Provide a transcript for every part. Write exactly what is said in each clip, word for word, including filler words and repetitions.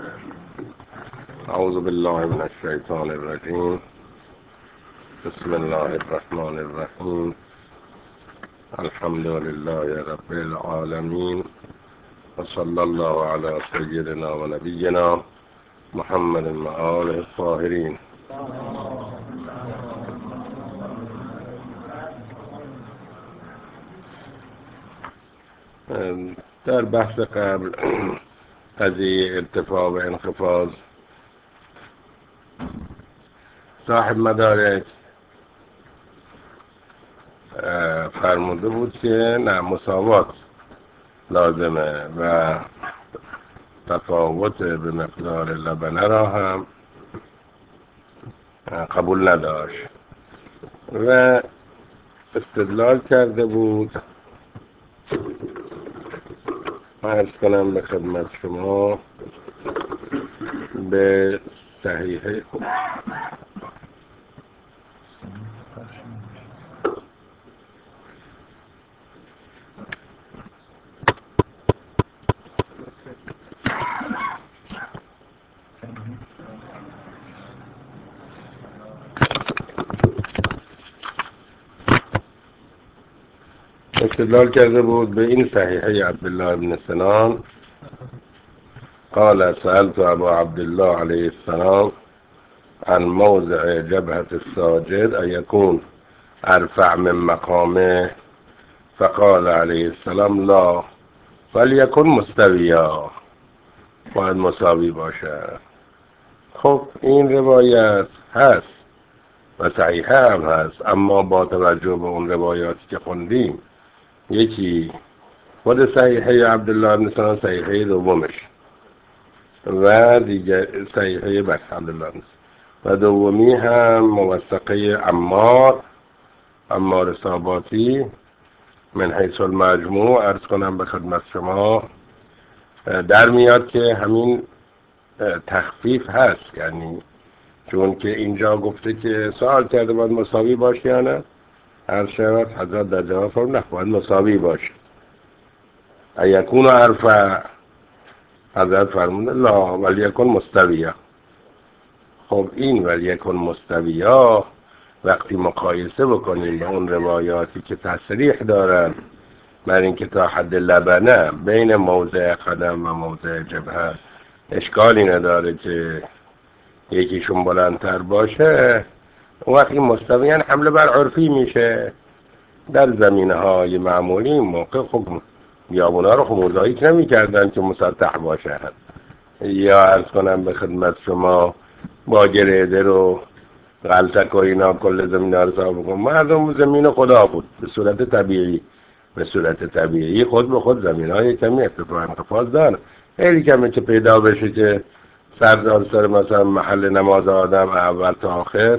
أعوذ بالله من الشيطان الرجيم. بسم الله الرحمن الرحيم. الحمد لله رب العالمين، وصلى الله على سيدنا ونبينا محمد وآله الطاهرين. در بحث قبل قضیه ارتفاع و انخفاض، صاحب مدارک فرموده بود که نه، مساوات لازمه و تفاوت به مقدار لبنه را هم قبول نداشت و استدلال کرده بود. عرض کنم به خدمت شما به صحیحه استدلال کرده بود به این صحیحه عبدالله بن سنان قال سألت ابا عبدالله علیه السلام عن موضع جبهة الساجد أن يكون ارفع من مقامه فقال علیه السلام لا وليكن مستویا، باید مساوی باشد. خب این روایت هست و صحیحه هم هست، اما با توجه به اون روایاتی که خوندیم، یکی خود صحیحه عبدالله بن سنان، صحیحه دومش و دیگر صحیحه بس عبدالله بن و دومی هم موثقه عمار عمار صاباتی من حیث المجموع، عرض کنم به خدمت شما در میاد که همین تخفیف هست. یعنی چون که اینجا گفته که سوال کرده باید مساوی باشه یا نه، هر شود حضرت در جواب فرمود نه، باید مساوی باشه. ایکون ارفع، حضرت فرمود لا ولیکن مستویا. خب این ولیکن مستویا وقتی مقایسه بکنیم با اون روایاتی که تصریح دارن بر این که تا حد لبنه بین موضع قدم و موضع جبهه اشکالی نداره که یکیشون بلندتر باشه، وقتی مستوی یعنی حمله بر عرفی میشه. در زمینه های معمولی این موقع خب بیابونا رو خب موزاییک نمی کردن که مسطح باشه، یا عرض کنم به خدمت شما با گریده رو غلطک و اینا کل زمین ها رو صاحب بکن. مردم زمین خدا بود به صورت طبیعی، به صورت طبیعی خود به خود زمین های کمی ارتفاع انخفاض دارن. خیلی کمی که پیدا بشه که سر سر مثلا محل نماز آدم اول تا آخر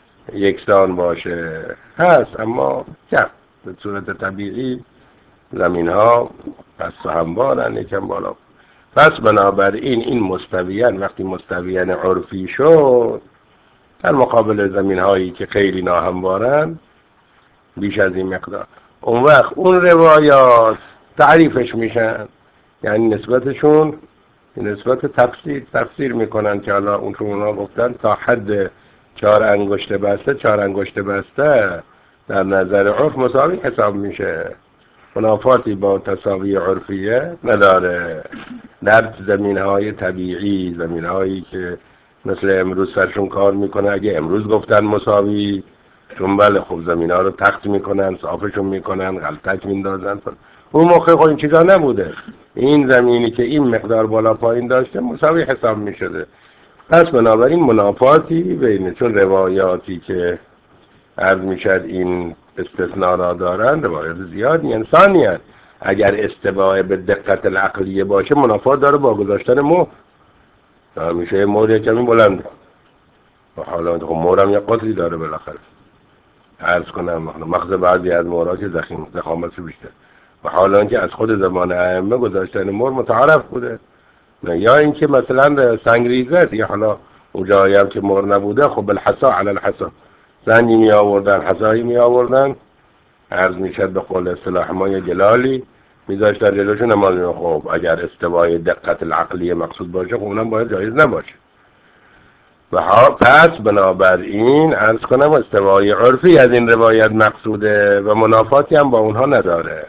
یکسان باشه هست، اما کم به صورت طبیعی زمین ها پس هموارن یکم بالا. پس بنابراین این مستویان وقتی مستویان عرفی شد در مقابل زمین هایی که خیلی ناهموارن بیش از این مقدار، اون وقت اون روایات تعریفش میشن، یعنی نسبتشون نسبت تفسیر تفسیر میکنن که حالا اون که اونا گفتن تا حد چهار انگشت بسته، چهار انگشت بسته در نظر عرف مساوی حساب میشه، منافاتی با تساوی عرفیه نداره. در زمین های طبیعی، زمین هایی که مثل امروز سرشون کار میکنه، اگه امروز گفتن مساوی، چون بله خب زمین ها رو تخت میکنن، صافشون میکنن، غلطک میندازن، اون موقع خب این چیزا نبوده. این زمینی که این مقدار بالا پایین داشته مساوی حساب میشده. پس بنابراین منافاتی بین، چون روایاتی که عرض میشد این استثناء را دارن روایات زیادی انسانی هست. اگر استواء به دقت العقلیه باشه منافات داره با گذاشتن مهر، میشه مهر یک کمی بلنده و حالا خب مهر هم یک قدری داره بالاخره. عرض کنم مغز بعضی از مهرها که زخیم زخامتش بیشتر و حالا که از خود زمان ائمه گذاشتن مهر متعارف بوده، یا اینکه مثلا سنگریزه یا حالا اونجایی هم که مهر نبوده خب بالحصا علی الحصا سنگی می آوردن، حصایی می آوردن، عرض میشد به قول اصطلاح ما یه جلالی میذاشتن جلوش نماز میخوند. خب اگر استوای دقت العقلی مقصود باشه خب اونم باید جایز نباشه. و ها پس بنابراین عرض کنم استوای عرفی از این روایت مقصوده و منافاتی هم با اونها نداره.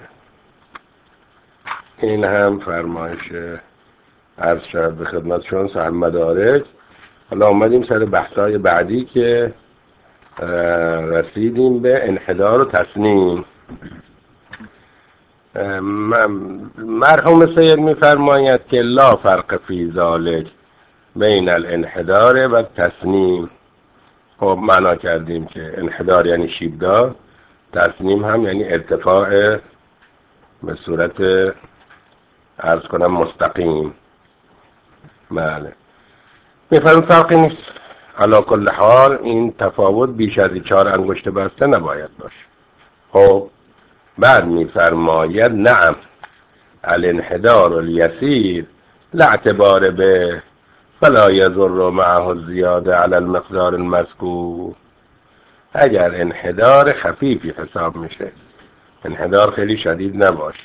این هم فرمایش عرض شد به خدمتشون صاحب مدارک. حالا اومدیم سر بحثای بعدی که رسیدیم به انحدار و تصنیم. مرحوم سید میفرماید که لا فرق فی ذالک بین الانحدار و تصنیم. خب معنا کردیم که انحدار یعنی شیبدار، تصنیم هم یعنی ارتفاع به صورت عرض کنم مستقیم. بله میفرم فرقی نیست. علا کل حال این تفاوت بیش از چهار انگشت بسته نباید باشه. خب بعد میفرماید نعم الانحدار الیسیر لا اعتبار به فلا یضر معه زیاده علی المقدار المذکور. اگر انحدار خفیفی حساب میشه، انحدار خیلی شدید نباشه،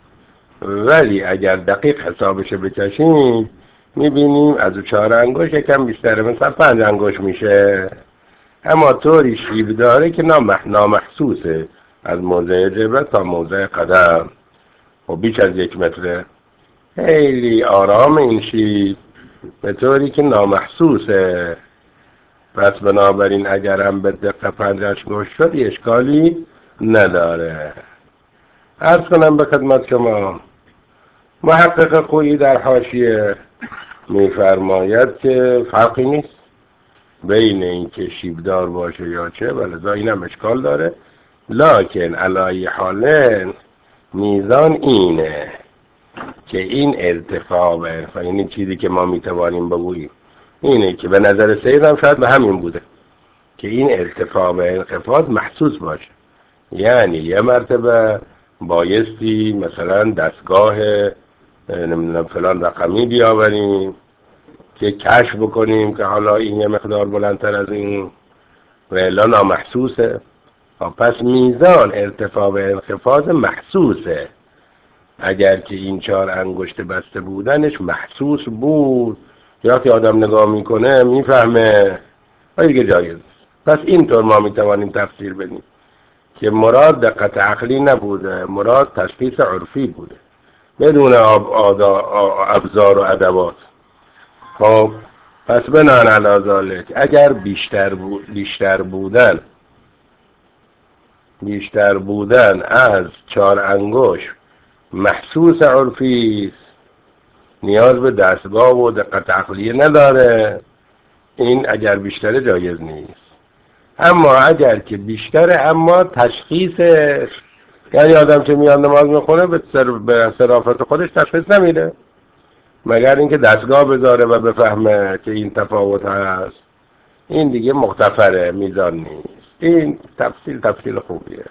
ولی اگر دقیق حسابش بکشیم میبینیم از چهار انگشت یکم بیشتره، مثلا پنج انگشت میشه، اما طوری شیب داره که نامحسوسه از موضع جبهه تا موضع قدم و بیش از یک متره. خیلی آرام این شیب به طوری که نامحسوسه. پس بنابراین اگر هم به دقت پنج انگشت شد اشکالی نداره. عرض کنم به خدمت شما محقق خویی در حاشیه میفرماید که فرقی نیست بین این که شیبدار باشه یا چه، ولذا این هم اشکال داره. لکن علای حالن میزان اینه که این ارتفاع یعنی چیزی که ما میتوانیم بگوییم اینه که به نظر سید هم شاید به همین بوده که این ارتفاع و انخفاض محسوس باشه. یعنی یه مرتبه بایستی مثلا دستگاه نمیدونم فلان رقمی بیاوریم که کشف بکنیم که حالا این یه مقدار بلندتر از این و الا نامحسوسه. پس میزان ارتفاع و انخفاض محسوسه. اگر که این چهار انگشت بسته بودنش محسوس بود یا که آدم نگاه میکنه میفهمه و دیگه جایز. پس اینطور ما میتوانیم تفسیر بدیم که مراد دقت عقلی نبوده، مراد تشخیص عرفی بوده بدون ابزار و ادوات. خب پس بنان علی ذالک اگر بیشتر بود بیشتر بودن بیشتر بودن از چهار انگشت محسوس عرفی است، نیاز به دستگاه و دقت عقلیه نداره، این اگر بیشتر جایز نیست. اما اگر که بیشتره اما تشخیصش، یعنی آدم که میاد نماز میخونه به صرافت خودش تشخیص نمیده مگر اینکه دستگاه بذاره و بفهمه که این تفاوت هست، این دیگه مغتفره، میزان نیست. این تفصیل تفصیل خوبیه.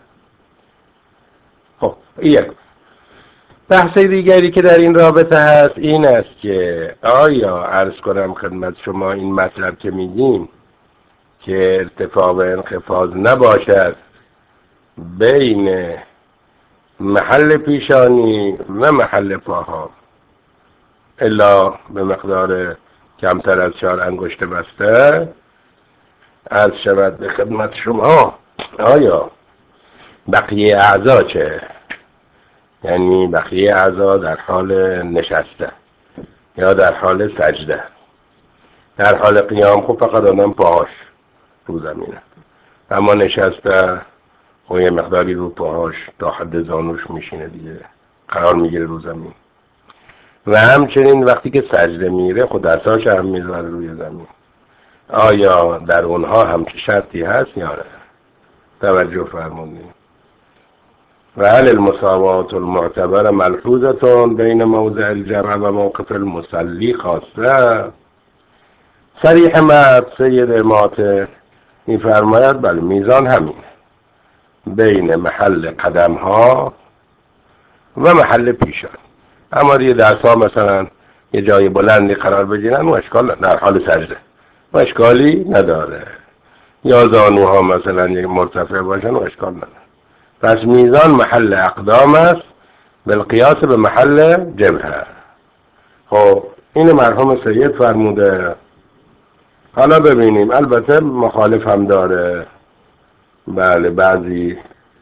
خب یک بحث دیگری که در این رابطه هست این است که آیا عرض کنم خدمت شما این مطلب که میگیم که ارتفاع و انخفاض نباشد بین محل پیشانی و محل پاها الا به مقدار کمتر از چهار انگشت بسته، عرض شود به خدمت شما آیا بقیه اعضا چه؟ یعنی بقیه اعضا در حال نشسته یا در حال سجده، در حال قیام خب فقط آدم پاهاش رو زمینه، اما نشسته خب یه مقداری رو پاهاش تا حد زانوش میشینه دیگه، قرار میگیره رو زمین. و همچنین وقتی که سجده میره خود دستاش هم میذاره روی زمین. آیا در اونها هم شرطی هست یا نه؟ توجه فرمونید. و هل المساوات المعتبر ملحوظتون بین موضع الجمع و موقف المصلی خاصه؟ صریح مد سید امات میفرماید بله میزان همین بین محل قدم ها و محل پیشان. اما دیگه دست ها مثلا یه جای بلندی قرار بگیرن و اشکال در حال سجده و اشکالی نداره، یا زانوها مثلا یک مرتفع باشن و اشکال نداره. پس میزان محل اقدام است بالقیاس به محل جبهه. خب این مرحوم سید فرموده. حالا ببینیم، البته مخالف هم داره. بله بعضی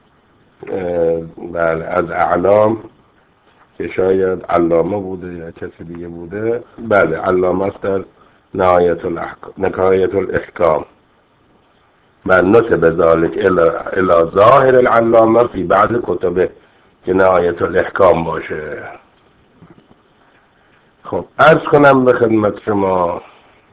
بله از اعلام که شاید علامه بوده یا کسی دیگه بوده، بله علامه است در نهایت الاحکام، نهایت الاحکام، بل نسب ذلك الى ظاهر العلامه فی بعض کتبه که نهایت الاحکام باشه. خب عرض کنم به خدمت شما،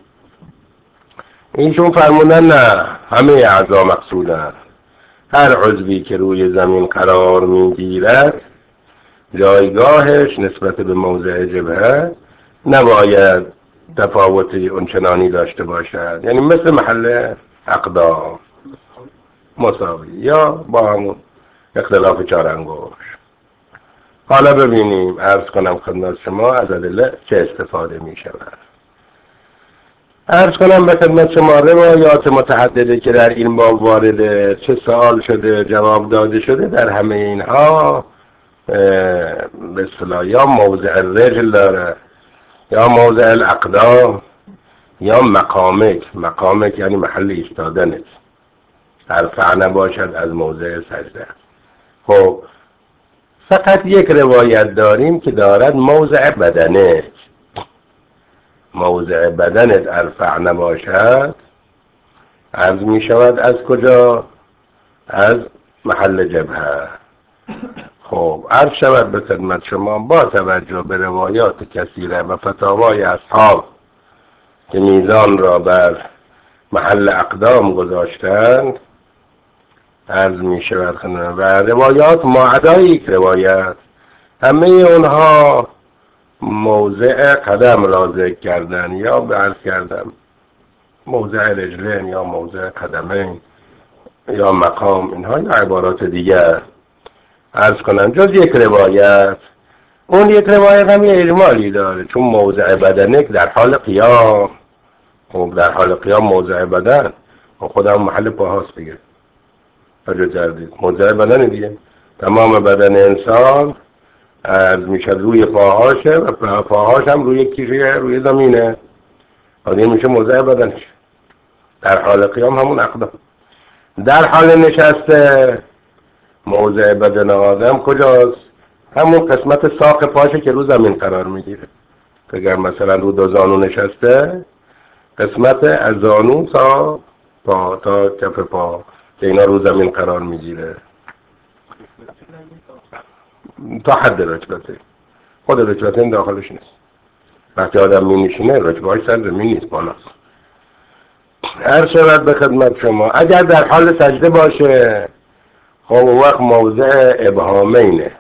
اینشون فرمودن نه، همه اعضا مقصودن. هر عضوی که روی زمین قرار میگیرد جایگاهش نسبت به موضع جبهه نباید تفاوتی اونچنانی داشته باشد، یعنی مثل محل اقدام مساوی یا با همون اختلاف چهار انگشت. حالا ببینیم، عرض کنم خدمت شما از ادله چه استفاده می شود. عرض کنم به خدمت شما روایات متعدده که در این باب وارده، چه سوال شده جواب داده شده، در همه اینها به اصطلاح یا موضع الرجل داره یا موضع الاقدام یا مقامک. مقامک یعنی محل ایستادنت، ارفع نباشد از موضع سجده. خب فقط یک روایت داریم که دارد موضع بدنه، موضع بدنت ارفع نباشد، عرض می شود از کجا؟ از محل جبهه. خب عرض شود به خدمت شما با توجه به روایات کثیره و فتاوای اصحاب که میزان را بر محل اقدام گذاشتند، عرض می شود خدمت و روایات معدای یک روایت همه اونها موضع قدم را ذکر کردن یا عرض کردن موضع رجلین یا موضع قدمین یا مقام، اینها یا عبارات دیگر عرض کنم، جز یک روایت. اون یک روایت هم یه اجمالی داره، چون موضع بدنک در حال قیام. خب در حال قیام موضع بدن خودم محل پاهاست دیگه، توجه کردید، موضع بدن دیگه، تمام بدن انسان عرض میشه روی پاهاشه و پاهاش هم روی کیشه، روی زمینه، آدمی میشه موضع بدنش. در حال قیام همون اقدام. در حال نشسته موضع بدن آدم کجاست؟ همون قسمت ساق پاشه که رو زمین قرار میگیره. اگر مثلا رو دو زانو نشسته، قسمت از زانو تا پا تا کف پا که اینا رو زمین قرار میگیره تا حد رکبته. خود رکبتین داخلش نیست. وقتی آدم می نشینه رکبه‌اش سر زمین نیست، بالاست. هر شود به خدمت شما اگر در حال سجده باشه، خب وقت موضع ابهامینه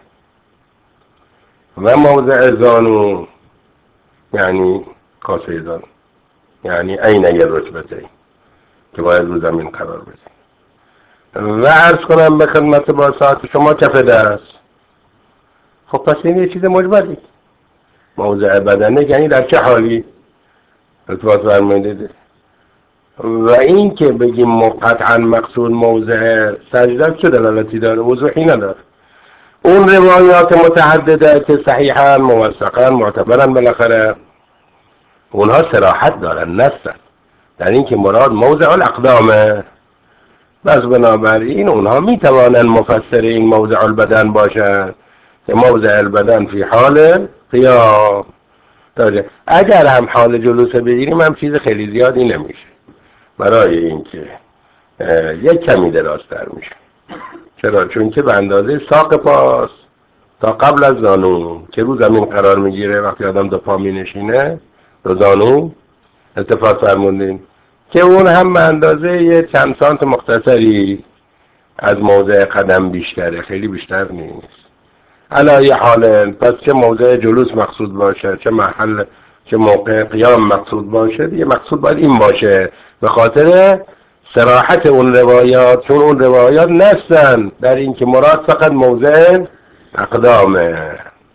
و موضع زانو یعنی کاسه زانو، یعنی عینه رکبته که باید رو زمین قرار بده. و عرض کنم به خدمت با ساعت شما کف دست. خب پس این یه چیز مجملی. موضع بدنه یعنی در چه حالی ارتباط فرمودید. و این که بگیم قطعا مقصود موضع سجده چه دلالتی داره؟ وضوحی نداره. اون روایات متعدده که صحیحا موثقا معتبرن بالاخره اونها صراحت دارن، نستن در این که مراد موضع الاقدامه. بس بنابراین اونها میتوانن مفسر این موضع البدن باشن که موضع البدن فی حال قیام. اگر هم حال جلوس بگیریم هم چیز خیلی زیادی نمیشه، برای اینکه یک کمی درازتر میشه. چرا؟ چون که به اندازه ساق پاست تا قبل از زانو که رو زمین قرار میگیره. وقتی آدم دو پا می نشینه دو زانو اتفاق فرمودین که اون هم به اندازه یه چند سانت مختصری از موضع قدم بیشتره، خیلی بیشتر نیست. علایه حال پس چه موضع جلوس مقصود باشه، چه محل چه موقع قیام مقصود باشه، دیگه مقصود باید این باشه به خاطر صراحت اون روایات، چون اون روایات نستن در این که مراد فقط موضع اقدامه.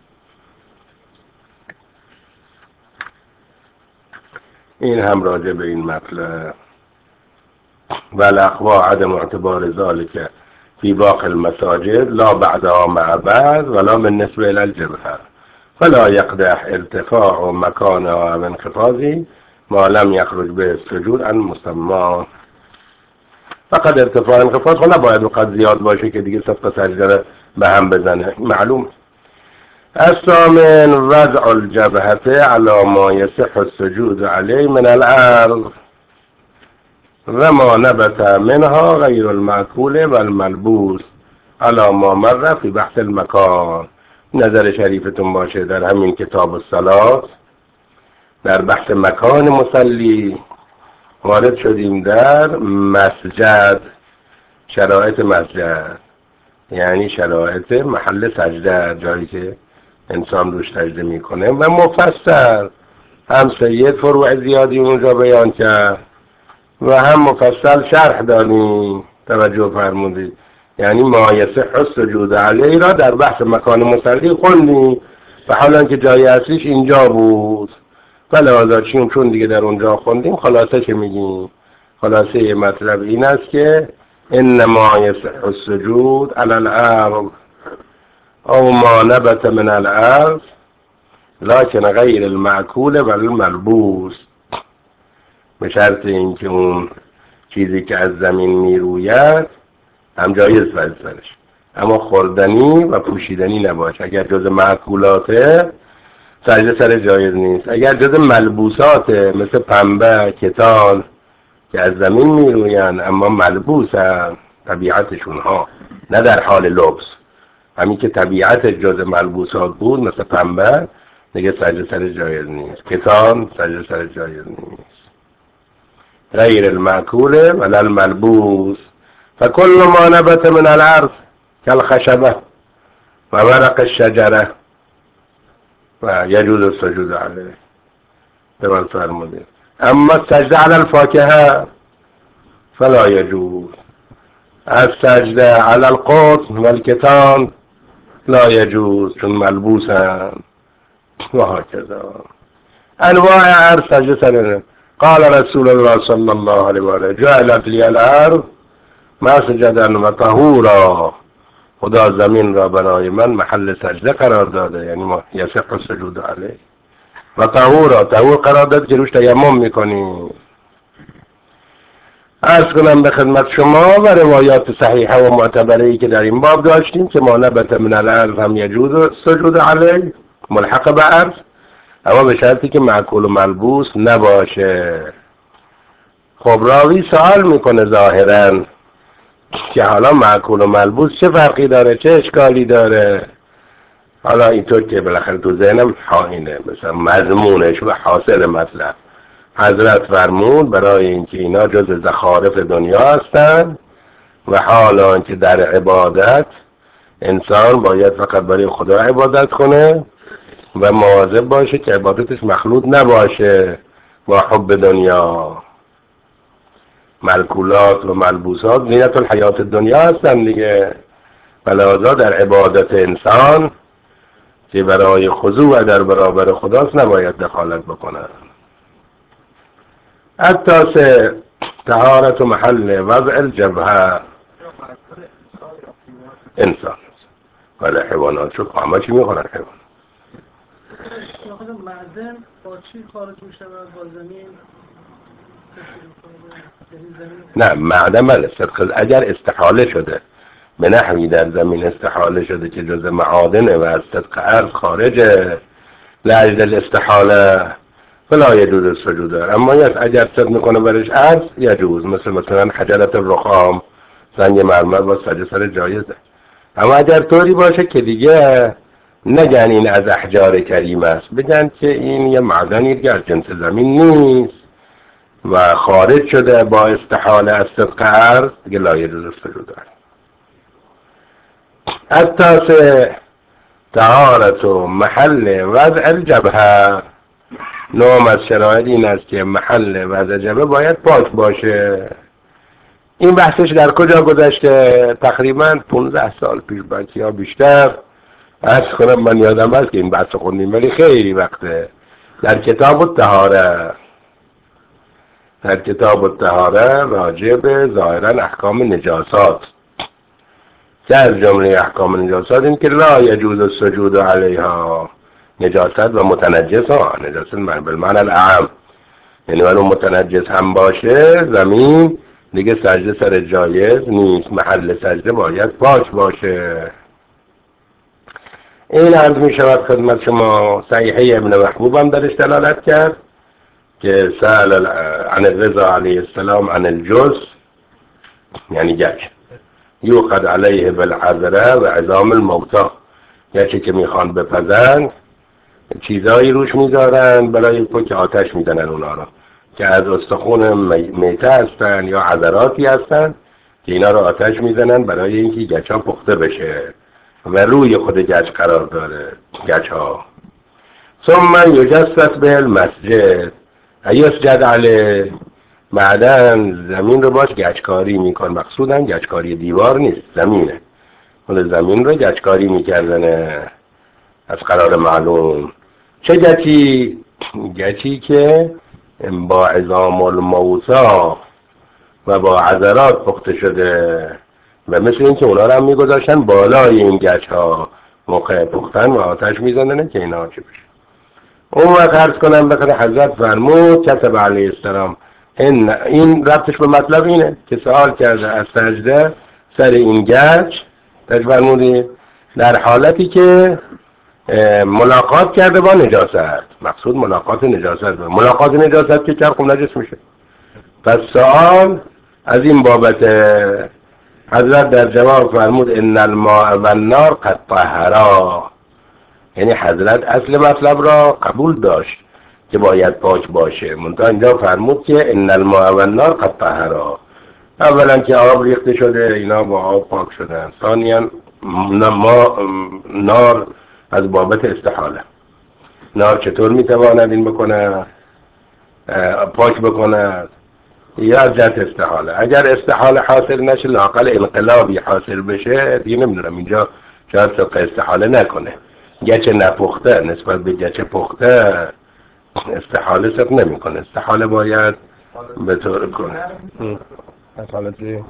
این هم راجع به این مطلب. والاقوا عدم اعتبار ذالک في باقي المساجد لا بعدها مع بعض ولا بالنسبة إلى الجبهة، فلا يقدح ارتفاع مكانها من انخفاضه ما لم يخرج به السجود عن مسمى. فقد ارتفاع انخفاض فلا باید وقت زیاد باشه که دیگه صفت سجده به هم بزنه، معلوم. الثامن وضع الجبهة على ما يصح السجود عليه من الأرض وما نبت منها غير المأكول والملبوس على ما مر في بحث المكان. نظر شریفتون باشه در همین کتاب الصلاة در بحث مکان مصلی وارد شدیم در مسجد، شرایط مسجد یعنی شرایط محل سجده، جایی که انسان روش سجده میکنه، و مفصل هم سید فروع زیادی اونجا بیان کرد و هم مفصل شرح دادیم، توجه فرمودید. یعنی ما یصح السجود علیه را در بحث مکان مصلی خوندیم و حالا که جای اصلیش اینجا بود، فلذا چون دیگه در اونجا خوندیم خلاصه که میگیم، خلاصه مطلب این است که انما یصح السجود علی الارض او ما نبت من الارض لكن غیر المأکول و الملبوس، به شرط اینکه اون چیزی که از زمین میروید هم جایز باید سرش، اما خوردنی و پوشیدنی نباشه. اگر جز مأکولاته سجده سر جایز نیست، اگر جز ملبوساته مثل پنبه، کتان که از زمین میروین اما ملبوسن، طبیعتشون ها نه در حال لبس، همین که طبیعت جز ملبوسات بود مثل پنبه دیگه سجده سر جایز نیست، کتان سجده سر جایز نیست. غیر المأکول ولا الملبوس فكل ما نبت من الارض كالخشبه و ورق الشجره و یجوز السجود علیه. درست فرمودید. اما السجده على الفاکهه فلا یجوز، السجده على القطن والکتان لا یجوز چون ملبوسن و هكذا. انواع هر سجده سر. قال رسول الله صلی الله علیه و آله جعلت لی الارض مسجدا و طهورا، خدا زمین را برای من محل سجده قرار داده، یعنی ما یصح السجود علیه، و طهورا طهور قرار داده که روش تیمم میکنی. عرض کنم به خدمت شما و روایات صحیحه و معتبره‌ای که در این باب داشتیم که ما نبت من الارض هم یجوز سجود علیه ملحق به ارض، اما به شرطی که مأکول و ملبوس نباشه. خب راوی سوال میکنه ظاهرا که حالا مأکول و ملبوس چه فرقی داره، چه اشکالی داره؟ حالا اینطور که بالاخره تو ذهنم حاینه مثلا مضمونش و حاصل مطلب، حضرت فرمود برای اینکه اینا جز زخارف دنیا هستن و حالا که در عبادت انسان باید فقط برای خدا عبادت کنه و مواظب باشه که عبادتش مخلوط نباشه با حب دنیا. ملکولات و ملبوسات زینت الحیات دنیا هستن دیگه، ولذا در عبادت انسان که برای خضوع در برابر خداست نباید دخالت بکنن. التاسع طهارت محل وضع الجبهه انسان ولی حیوانات شو همه چی میخورن حیوان. معدن با چی خارج میشه با زمین؟ نه معدن بله صدق، اگر استحاله شده به نحوی در زمین استحاله شده که جز معادنه و از صدق ارض خارجه لعجل الاستحاله فلا یجوز السجود، اما اگر صدق میکنه برش ارض یجوز، مثل مثلا حجرت الرخام سنگ مرمر با سجده سر جایزه. اما اگر طوری باشه که دیگه نگن این از احجار کریم است، بگن که این یه معدنی که از جنس زمین نیست و خارج شده با استحاله از صدق ارض، دیگه لا یجوز السجود. التاسع طهارت محل وضع الجبهه، نوم از شرایط این است که محل وضع جبهه باید پاک باشه. این بحثش در کجا گذشته؟ تقریبا پونزده سال پیش بچه یا بیشتر. عرض کنم من یادم هست که این بحث خوندیم ولی خیلی وقته. در کتاب الطهاره در کتاب الطهاره راجع به ظاهرا احکام نجاسات که از جمله احکام نجاست این که لا یجوز السجود علیها، نجاست و متنجس ها، نجاست بالمعنی الاعم، یعنی اون متنجس هم باشه زمین دیگه سجده سر جایز نیست، محل سجده باید پاک باشه. این عرض می شود خدمت شما. صحیحه ابن محبوب هم درش دلالت کرد که سأل عن الرضا علیه السلام عن الجز، یعنی گچ، یوقد علیه بالعذره و عظام الموتا، گچی که میخوان بپزن چیزایی روش میذارن برای که آتش میزنن اونا را که از استخون میته هستن یا عذراتی هستن که اینا رو آتش میزنن برای اینکه گچ ها پخته بشه و روی خود گچ قرار داره گچ ها. ثم یجسس به المسجد یسجد علیه، بعداً زمین رو باش گچکاری میکن، مقصوداً گچکاری دیوار نیست، زمینه، خود زمین رو گچکاری میکردن از قرار معلوم. چه گچی؟ گچی که با عظام الموتا و با عذرات پخته شده و مثل این که اونا رو هم میگذاشتن بالای این گچ ها موقع پختن و آتش میزنن که اینا چه بشه. اون وقت عرض کنم بخیر حضرت فرمود کتب علیه السلام، این این ربطش به مطلب اینه که سوال کرده از سجده سر این گچ، تج فرمودید در حالتی که ملاقات کرده با نجاست، مقصود ملاقات نجاست، ملاقات نجاست که چرخ نجس میشه. پس سوال از این بابت حضرت در جواب فرمود ان الماء و النار قد طهرا، یعنی حضرت اصل مطلب را قبول داشت که باید پاک باشه، منتها اینجا فرمود که ان الماء و النار قد طهرا، اولا که آب ریخته شده اینا با آب پاک شدن، ثانیا ما نار از بابت استحاله، نار چطور میتواند این بکنه پاک بکنه؟ یا از جهت استحاله. اگر استحاله حاصل نشه لااقل انقلابی حاصل بشه دیگه نمیدونم اینجا شاید سبق استحاله نکنه. گچ نپخته نسبت به گچ پخته استحاله سبق نمی کنه، استحاله باید به طور کنه. استحالتی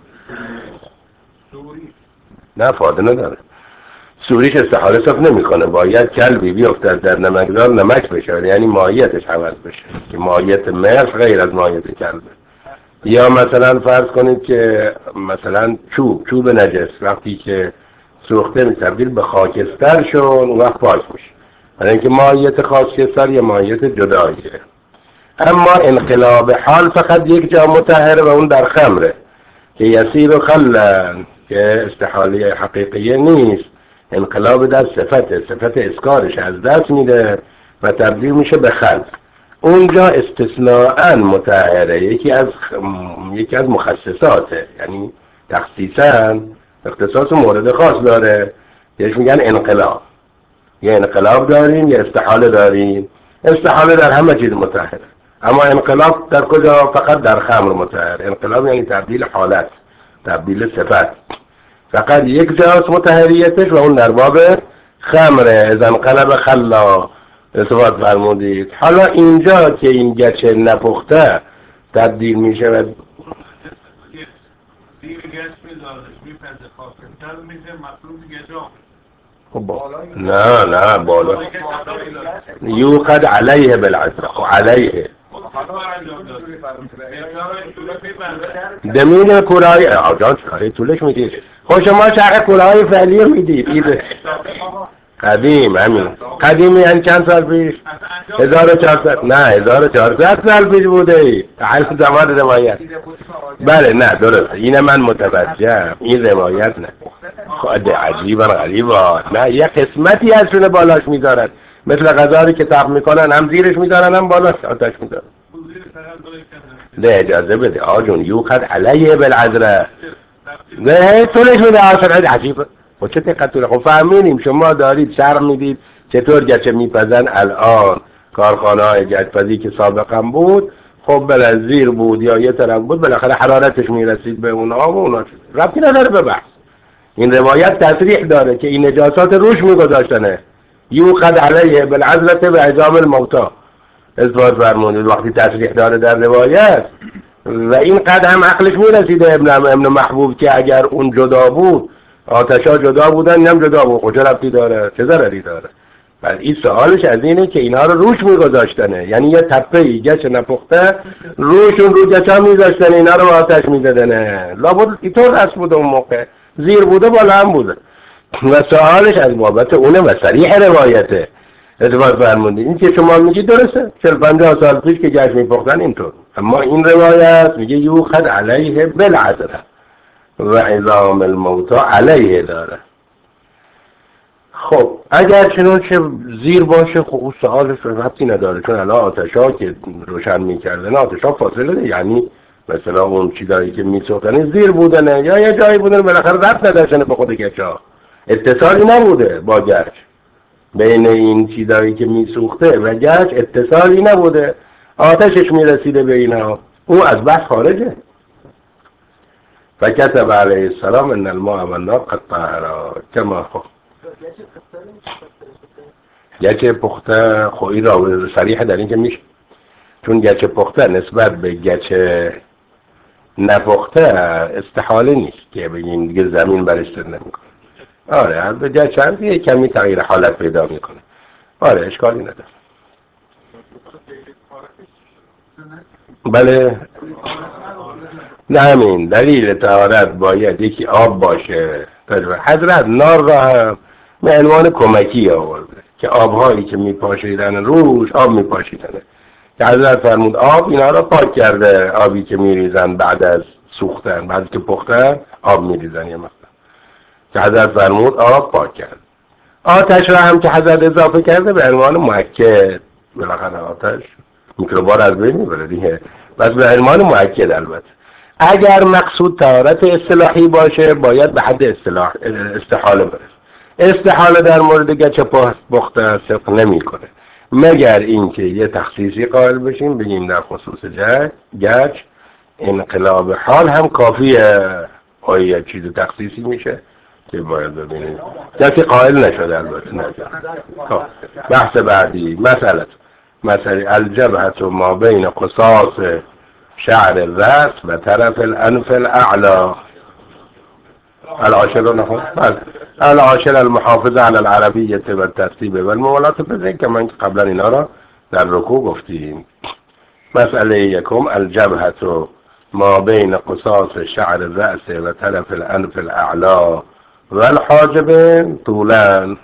نه فاده نداره، سوریش استحاله سبق نمی کنه، باید کلبی بیفتد در نمکدار نمک بشه، یعنی ماهیتش عوض بشه که ماهیت مرغ غیر از ماهیت کلبه. یا مثلا فرض کنید که مثلا چوب چوب نجس وقتی که سوخته می تبدیل به خاکستر شد اون وقت پاک میشه، برای اینکه ماهیت خاکستر یا ماهیت جداییه. اما انقلاب حال فقط یک جا مطهره و اون در خمره که یسیر و خلن که استحاله حقیقیه نیست، انقلاب در صفت صفت اسکارش از دست میده و تبدیل میشه به خل، اونجا استثناءً مطهره، یکی از یکی از مخصصاته، یعنی تخصیصاً اختصاص مورد خاص داره، یعنی میگن انقلاب، یه انقلاب داریم یه استحاله داریم. استحاله در همه چیز مطهره، اما انقلاب در کجا؟ فقط در خمر مطهر. انقلاب یعنی تبدیل حالت، تبدیل صفت، فقط یک جاست مطهریتش و اون در باب خمره. اذا انقلب خلا اثبات فرمودید. حالا اینجا که این گچ نپخته تبدیل میشه و نه نه بالا یوقد علیه بالعذر علیه دمین کلای آجان چکاری طولش میدید خوش ما شرح کلای فعلی میدید قدیم همین قدیمی یعنی چند سال پیش؟ هزار و چهارصد نه هزار و چهارصد سال پیش بوده ای حرف زمان روایت. بله نه درسته اینه من متوجهم، این روایت نه خود عجیبا غریبا نه یه قسمتی ازشونه بالاش میذارن مثل غذایی که تق میکنن هم زیرش میذارن هم بالاش آتش میذارن. نه اجازه بده آجون یوقد علیه بالعذره نه طولش میده آسان عجیبه خب چه دقت خب فهمیدیم شما دارید شرح میدید چطور گچه میپزن الان کارخانه های گچپزی که سابقا بود خب بله زیر بود یا یه طرف بود بالاخره حرارتش میرسید به اونها و اونها ربطی نداره به بحث. این روایت تصریح داره که این نجاسات روش میگذاشتنه یوقد علیه بالعذرة و عظام الموتا اثبات فرمودید وقتی تصریح داره در روایت و این قد هم عقلش میرسیده ابن ابن محبوب که اگر اون جدا بود آتشا جدا بودن اینم جدا بود، کجا ربطی داره؟ چه ضرری داره؟ ولی این سوالش از اینه که اینها رو روش میگذاشتنه، یعنی یه تپه ای گچ نپخته روشون رو گچ ها میذاشتن، اینا رو آتش میزدنه. لابد اینطور رسم بوده اون موقع، زیر بوده بالا هم بوده و سوالش از بابت اونه و صریح روایته. اتفاق فرمودی این که شما میگی درسته، چهل پنجاه سال پیش که گچ میپختن اینطور، اما این روایت میگه یوخد علیه بالعذره و عظام الموتا علیه داره. خب اگر چنانچه زیر باشه خب اون سوالش ربطی نداره، چون الان آتشا که روشن میکردن آتشا فاصله ده. یعنی مثلا اون چیزایی که میسوختن زیر بودنه یا یه جایی بودن بالاخره ربط نداشتن به خود گچا، اتصالی نبوده با گچ، بین این چیزایی که میسوخته و گچ اتصالی نبوده، آتشش میرسیده به اینا، اون از بحث خارجه. فکتب علیه السلام ان الماء والنار قد طهرا کما خب گچ پخته خویی را صریح در این که میشه، چون گچ پخته نسبت به گچ نپخته استحاله نیست که بگیم دیگه زمین برش سر نمیکنه. آره از به گچ هم یه کمی تغییر حالت پیدا میکنه. آره اشکالی نداره. بله نه همین دلیل طهارت باید یکی آب باشه. حضرت نار را هم به عنوان کمکی آورده که آبهایی که میپاشیدن روش آب میپاشیدن، که حضرت فرمود آب اینا را پاک کرده، آبی که میریزن بعد از سوختن، بعد که پختن آب میریزن یه مقدار، که حضرت فرمود آب پاک کرد. آتش را هم که حضرت اضافه کرده به عنوان مؤکد، بالاخره آتش میکروبار از بین میبره دیگه، بس به عنوان مؤکد. البته اگر مقصود طهارت اصطلاحی باشه باید به حد اصطلاح استحاله برسه. استحاله در مورد گچ پخته صدق نمیکنه مگر اینکه یه تخصیصی قائل بشیم بگیم در خصوص گچ انقلاب حال هم کافیه. آیا چیز تخصیصی میشه که باید ببینیم کسی قائل نشده. البته نشده. خب بحث بعدی مسئله مسئله الجبهة ما بین قصاص شعر الرأس و طرف الانف الاعلى. العاشر نخون العاشر المحافظه على العربیه و الترتیب و الموالات بزن که من قبلا اینا را در رکوع گفتیم. مسئله یکم الجبهة ما بین قصاص شعر الرأس و طرف الانف الاعلى و الحاجبین طولا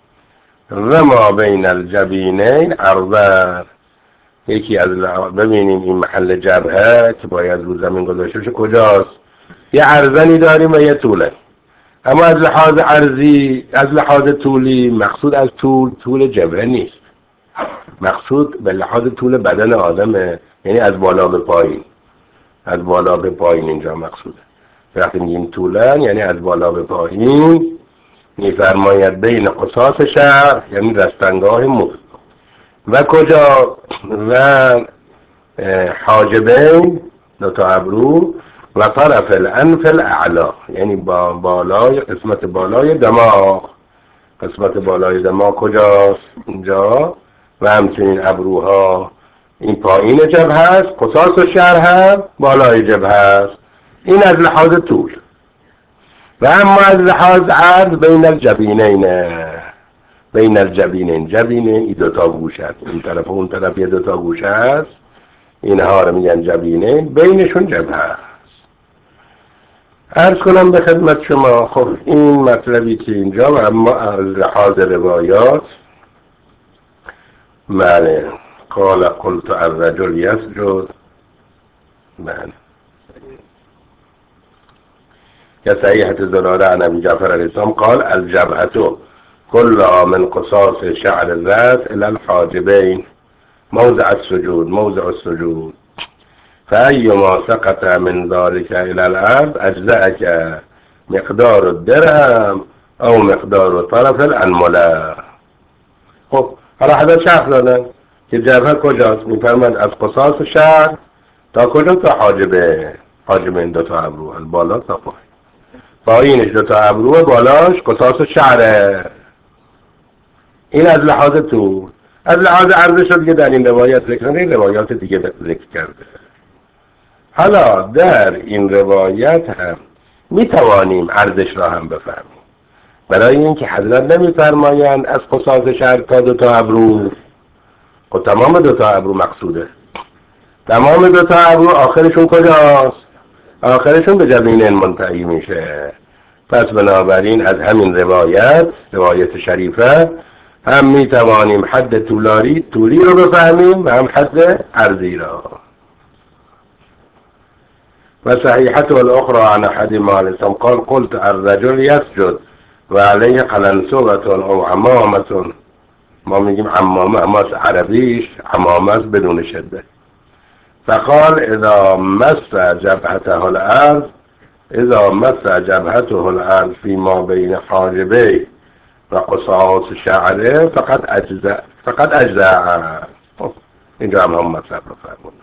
و ما بین الجبینین عرضا. یکی از ببینیم این محل جبهه که باید رو زمین گذاشته بشه کجاست، یه عرضنی داریم و یه طوله. اما از لحاظ عرضی از لحاظ طولی مقصود از طول طول جبهه نیست، مقصود به لحاظ طول بدن آدمه، یعنی از بالا به پایین، از بالا به پایین اینجا مقصوده. وقتی میگیم طولن یعنی از بالا به پایین. میفرماید بین قصاص شعر یعنی دستنگاه مو و کجا و حاجبین دو تا ابرو و طرف الانف الاعلا یعنی با بالای قسمت بالای دماغ. قسمت بالای دماغ کجاست؟ اینجا. و همچنین ابروها این پایین جبهه هست، قصاص شعر هم بالای جبهه هست. این از لحاظ طول. و اما از لحاظ عرض بین الجبینین بین الجبینین جبینین این دوتا گوش هست، این طرف و اون طرف یه دوتا گوش هست، اینها رو میگن جبینین، بینشون جبهه هست. عرض کنم به خدمت شما خب این مطلبی که اینجا و اما از لحاظ روایات بله قال قلت الرجل يسجد بله كصحيحة الزرارة عن أبي جعفر عليه السلام قال الجبهة كلها من قصاص شعر الرأس إلى الحاجبين موضع السجود موضع السجود فأيما سقط من ذلك إلى الأرض أجزأك مقدار الدرهم أو مقدار طرف الأنملة. خب حالا حضرت شرح دادن که جبهه کجاست؟ میفرماید از قصاص شعر تا کجا؟ تا حاجبه. حاجبه این دوتا ابرو از بالا تا پایین، پایینش دوتا ابرو بالاش قصاص شعره. این از لحاظ طول. از لحاظ عرضش رو دیگه در این روایت ذکر این روایات دیگه ذکر کرده. حالا در این روایت هم می توانیم ارزش را هم بفهمیم. برای اینکه حضرت نمی‌فرمایند از قصاص شرط تا دو تا ابرو، خب تمام دو تا ابرو مقصوده. تمام دو تا ابرو آخرشون کجاست؟ آخرشون به جبینه منتهی میشه. پس بنابراین از همین روایت روایت شریفه هم می توانیم حد طولاری طولی رو بفهمیم و هم حد عرضی را. و صحیحت الاخرى عن احد مالسم قال قلت الرجل يسجد و علیه قلنسوة او عمامة. ما میگیم عمامه، اما عربیش عمامه بدون شده. فقال اذا مس جبهته الارض اذا مس جبهته الارض فيما بين حاجبيه و قصاص شعره فقط اجزاء فقط اجزاء. اینجا هم هم مطلب رو فرمونه.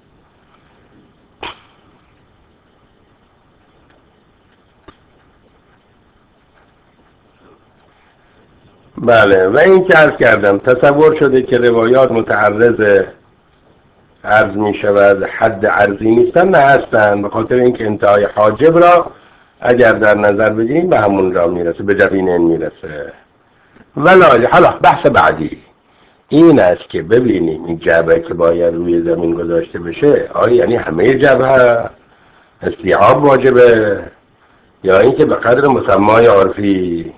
بله، و این که عرض کردم تصور شده که روایات متعرض عرض می شود حد عرضی نیستن، نه هستن، به خاطر اینکه انتهای حاجب را اگر در نظر بگیریم به همون را میرسه، به جبینه میرسه. ولی حالا بحث بعدی این است که ببینیم این جبهه که باید روی زمین گذاشته بشه آیا یعنی همه جبهه استیعاب واجبه یا اینکه به قدر مسمای عرفی؟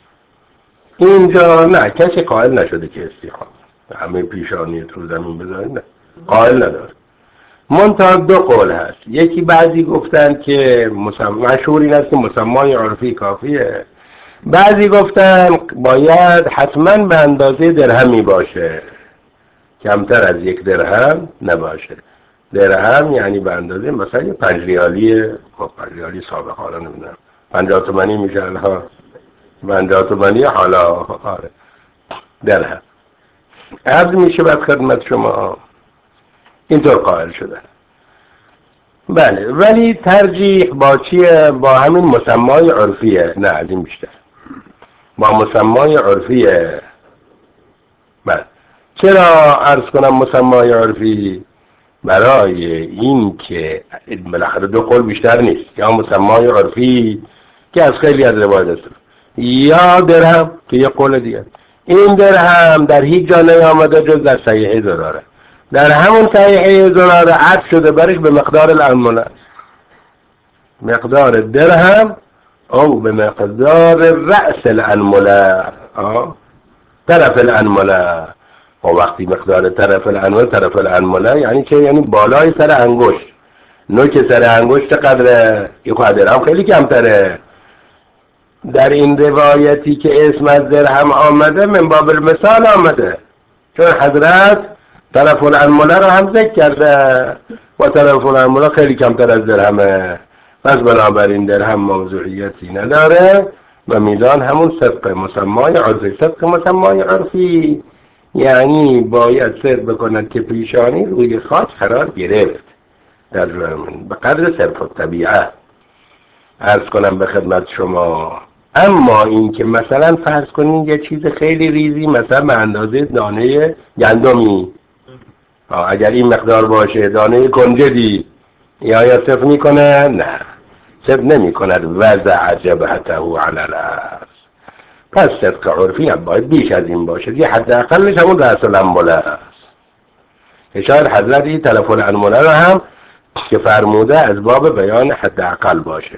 اینجا نه، کسی قائل نشده که استیعاب همه پیشانیت رو زمین بذارید، نه قائل نداره. منتها دو قول هست. یکی بعضی گفتن که مشهور این است که مسمای عرفی کافیه، بعضی گفتن باید حتما به اندازه درهمی باشه، کمتر از یک درهم نباشه. درهم یعنی به اندازه مثلا پنج ریالی، خب پنج ریالی سابق حالا نمیدونم پنجاه تومانی میشه الها، پنجاه تومانی حالا آره درهم. عرض میشه بعد خدمت شما اینطور قائل شدن. بله، ولی ترجیح با چیه؟ با همین مسمای عرفیه، نه از این بیشتر، با مسمای عرفیه. بله، چرا عرض کنم مسمای عرفی؟ برای این که بالاخره دو قول بیشتر نیست، یا مسمای عرفی که از خیلی از روایت است، یا درهم که یک قول دیگه. این درهم در هیچ جا نیامده جز در صحیحه زراره، در همون صحیحه زراره عطف شده برش به مقدار الانمله، مقدار درهم او به مقدار رأس الانمله، طرف الانمله. و وقتی مقدار طرف الانمله، طرف الانمله یعنی چه؟ یعنی بالای سر انگشت. نوک سر انگشت قدره، یک درهم خیلی کمتره. در این روایتی که اسم از درهم آمده من باب المثال آمده، چون حضرت طرف الانمله رو هم ذکر کرده و طرف الانمله خیلی کمتر از درهمه. پس بنابراین درهم موضوعیتی نداره و میزان همون صدق مسمای عرفی. صدق مسمای عرفی یعنی باید صدق بکند که پیشانی روی خاک قرار گرفت در زمین به قدر صرف الطبیعه. عرض کنم به خدمت شما، اما این که مثلا فرض کنین یه چیز خیلی ریزی مثلا به اندازه دانه گندمی، اگر این مقدار باشه، دانه کنجدی، یا یا صرف میکنه؟ نه، صرف نمی کند. وضع جبهته علی الارض. پس صدق عرفی هم باید بیش از این باشه، یه حد اقلش همون رأس الانمله است. شاید حضرت این طرف الانمله رو هم که فرموده از باب بیان حد اقل باشه.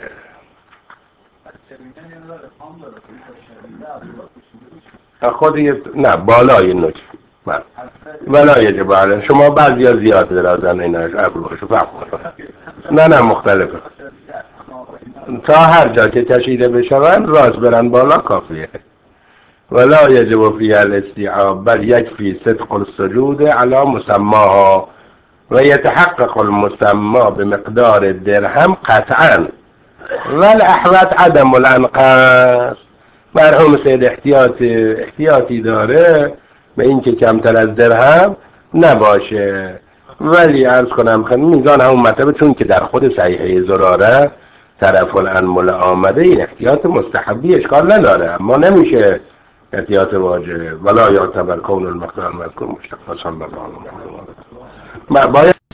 خود نه بالای نوک ولا یجب علیه. شما بعضی ها زیاد درازن ایناش ابرو باشو فهم کنه. نه نه مختلفه، تا هر جا که کشیده بشون راست برن بالا کافیه. ولا یجب فی الاستیعاب بل یکفی صدق السجود علی مسماها و یتحقق المسما بمقدار درهم قطعا والاحوط عدم الانقاص. مرحوم سید احتیاط احتیاطی داره به این که کمتر از درهم نباشه، ولی عرض کنم خیلی میزان همون مطلب، چون که در خود صحیحه زراره طرف الانمله آمده، این احتیاط مستحبی اشکال نداره، اما نمیشه احتیاط واجب. ولا یعتبر کون المقدار مذکور مشتق صلی الله علیه و آله. باید